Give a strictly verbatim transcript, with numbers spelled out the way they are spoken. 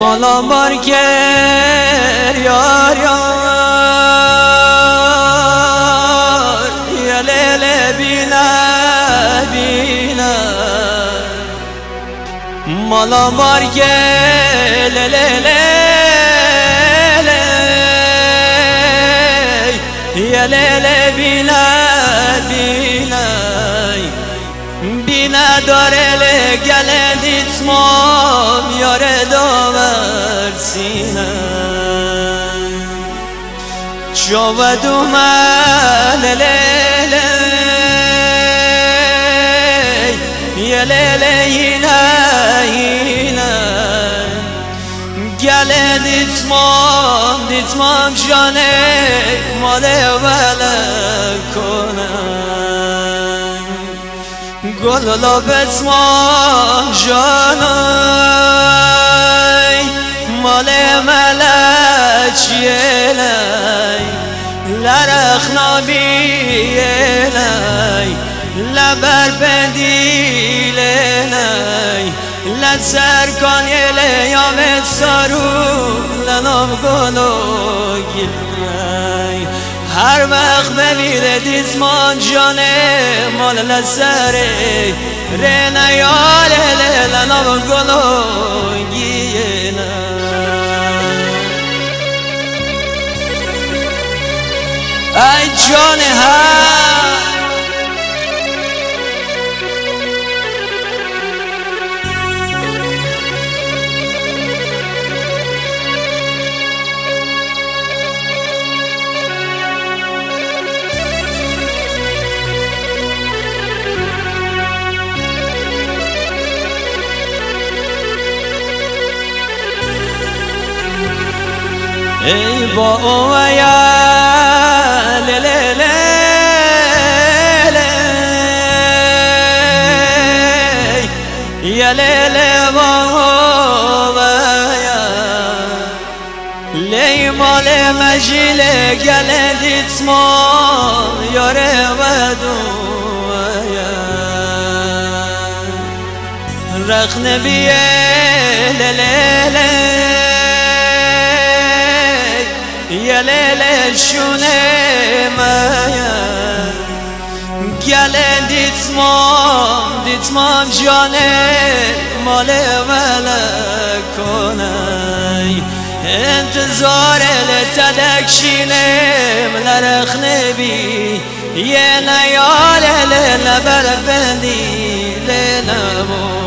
مالا مارکر یار یار یا لیل بینا بینا مالا مارکر لیل یا لیل بینا بینا بینا داره لگله دیتمام یاره داور سینه شود اومد لیله یه لیله اینه اینه گله دیتمام دیتمام جانه ماله وله کنه گل لابت ما جانای مال ملچ یلی لرخ نابی یلی لبر بدی لیلی لسرکان یلی یامت سارو لنام گلو گلی هر وقت بمیره دیزمان جانه مال لسره ره نیاله لنام گلو گیله ای جانه ها ای با اویا لیلی یا لیلی با اویا لی مال مجیل گله دیتمام یاره ودویا رخ نبیه لیلی یا لیلی شونه مایا گله دیتمام دیتمام جانه ماله وله کنه انتظار لتدک شینم لرخ نبی یه نیاله لبر بندی لنمو